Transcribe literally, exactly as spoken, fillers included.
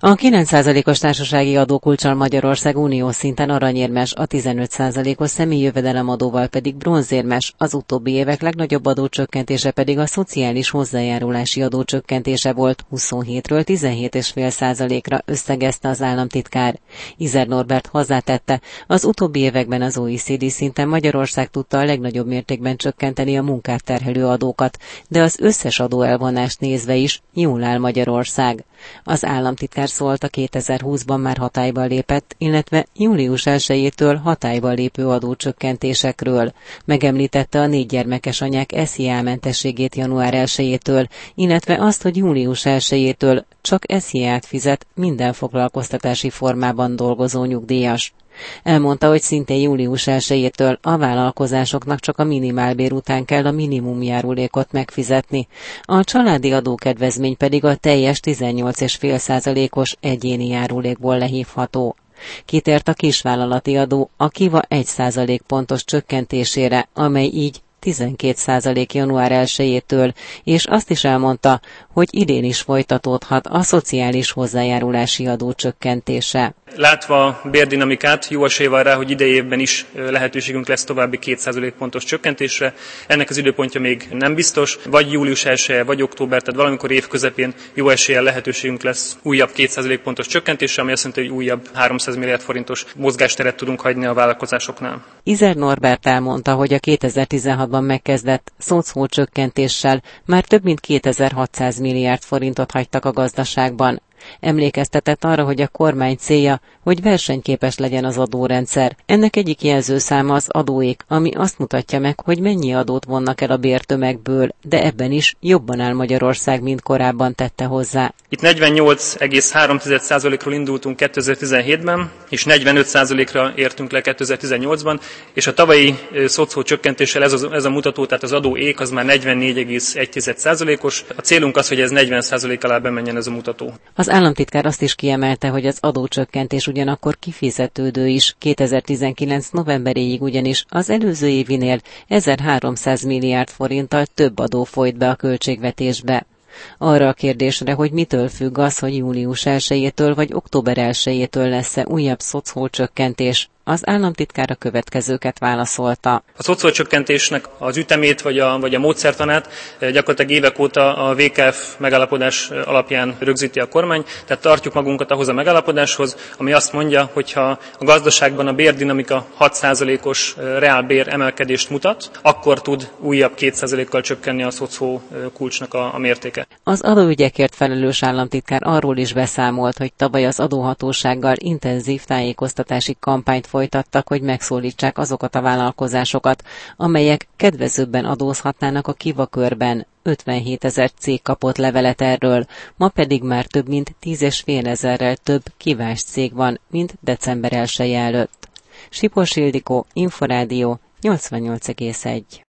A kilenc százalékos társasági adókulccsal Magyarország uniós szinten aranyérmes, a tizenöt százalékos személyi jövedelemadóval pedig bronzérmes, az utóbbi évek legnagyobb adócsökkentése pedig a szociális hozzájárulási adócsökkentése volt, huszonhétről tizenhét egész öt százalékra összegezte az államtitkár. Izer Norbert hozzátette, az utóbbi években az o e cé dé szinten Magyarország tudta a legnagyobb mértékben csökkenteni a munkát terhelő adókat, de az összes adóelvonást nézve is jól áll Magyarország. Az államtitkár szólt a kétezer-húszban már hatályba lépett, illetve július elsejétől hatályba lépő adócsökkentésekről. Megemlítette a négy gyermekes anyák es zé á-mentességét január elsejétől, illetve azt, hogy július elsejétől csak es zé á-t fizet minden foglalkoztatási formában dolgozó nyugdíjas. Elmondta, hogy szintén július elsejétől a vállalkozásoknak csak a minimálbér után kell a minimumjárulékot megfizetni, a családi adókedvezmény pedig a teljes tizennyolc egész öt százalékos egyéni járulékból lehívható. Kitért a kisvállalati adó a Kiva egy százalékpontos csökkentésére, amely így tizenkét százalék január elsejétől, és azt is elmondta, hogy idén is folytatódhat a szociális hozzájárulási adó csökkentése. Látva a bérdinamikát, jó esély van rá, hogy idei évben is lehetőségünk lesz további két százalékpontos csökkentésre. Ennek az időpontja még nem biztos, vagy július elseje, vagy október, tehát valamikor év közepén jó eséllyel lehetőségünk lesz újabb két százalékpontos csökkentésre, ami azt jelenti, hogy újabb háromszáz milliárd forintos mozgásteret tudunk hagyni a vállalkozásoknál. Izer Norbert elmondta, hogy a kétezer-tizenhatban megkezdett szocó csökkentéssel már több mint kétezer-hatszáz milliárd forintot hagytak a gazdaságban. Emlékeztetett arra, hogy a kormány célja, hogy versenyképes legyen az adórendszer. Ennek egyik jelzőszáma az adóék, ami azt mutatja meg, hogy mennyi adót vonnak el a bértömegből, de ebben is jobban áll Magyarország, mint korábban, tette hozzá. Itt negyvennyolc egész három százalékról indultunk kétezer-tizenhétben, és negyvenöt százalékra értünk le kétezer-tizennyolcban, és a tavalyi szocó csökkentéssel ez, az, ez a mutató, tehát az adóék az már negyvennégy egész egy százalékos. A célunk az, hogy ez negyven százalék alá bemenjen ez a mutató. Az államtitkár azt is kiemelte, hogy az adócsökkentés ugyanakkor kifizetődő is. kétezer-tizenkilenc novemberéig ugyanis az előző évinél ezerháromszáz milliárd forinttal több adó folyt be a költségvetésbe. Arra a kérdésre, hogy mitől függ az, hogy július elsejétől vagy október elsejétől lesz-e újabb szocó csökkentés, az államtitkár a következőket válaszolta. A szocó csökkentésnek az ütemét vagy a, vagy a módszertanát gyakorlatilag évek óta a vé ká ef megállapodás alapján rögzíti a kormány, tehát tartjuk magunkat ahhoz a megállapodáshoz, ami azt mondja, hogy ha a gazdaságban a bérdinamika hat százalékos reálbér emelkedést mutat, akkor tud újabb két százalékkal csökkenni a szocó kulcsnak a, a mértéke. Az adóügyekért felelős államtitkár arról is beszámolt, hogy tavaly az adóhatósággal intenzív tájékoztatási kampányt folytattak, hogy megszólítsák azokat a vállalkozásokat, amelyek kedvezőbben adózhatnának a Kiva körben. ötvenhét ezer cég kapott levelet erről, ma pedig már több mint tíz egész öt ezerrel több Kivás cég van, mint december elseje előtt. Sipos Ildikó, Inforádió, nyolcvannyolc egész egy.